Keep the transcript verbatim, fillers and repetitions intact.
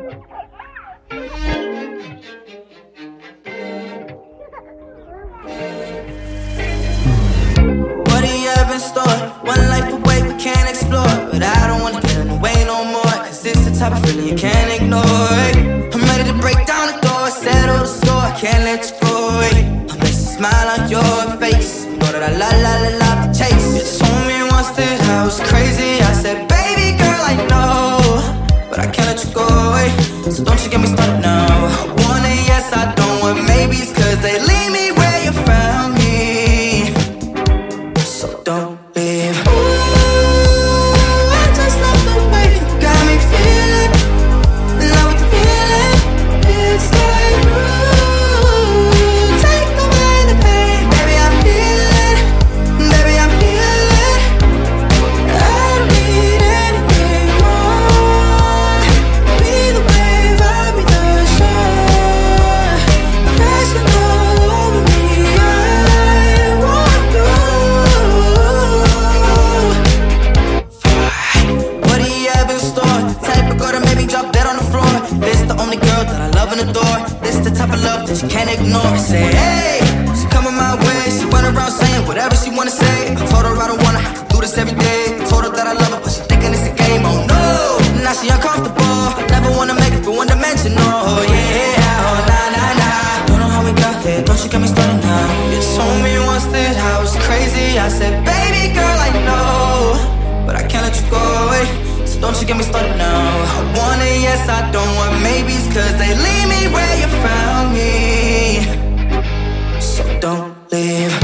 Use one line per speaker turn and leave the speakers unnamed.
What do you have in store? One life away we can't explore, but I don't wanna get in the way no more, cause it's the type of feeling you can't ignore. I'm ready to break down the door, settle the score, I can't let you go. I miss a smile on your face, you know that I love, love, love, love the chase. You told me once that I was crazy, I said, baby girl, I know, but I can't let you go. So don't you get me started now. I want a yes, I don't want maybes, cause they leave me where you found me. So don't leave. Ooh, I just love the way you got me feeling, love the feeling. It's like, ooh, take away the pain. Baby, I'm healing, baby, I'm healing. I don't need anything more. Be the wave, I'll be the shore. Crashing all over me, I want you. What do you have in store? Type of girl that made me drop dead on the floor. This the only girl that I love and adore. This the type of love that you can't ignore. Say hey, she coming my way. She run around saying whatever she wanna say. I told her I don't wanna have to do this every day. I told her that I love her, but she thinking it's a game. Oh no, now she uncomfortable. Never wanna make it for one dimensional. Oh yeah, oh nah nah nah. Don't know how we got here, don't you get me started now. You told me once that I was crazy. I said, baby girl, I know, but I can't let you go. So don't you get me started now. I want a yes, I don't want maybes, cause they leave me where you found me. So don't leave.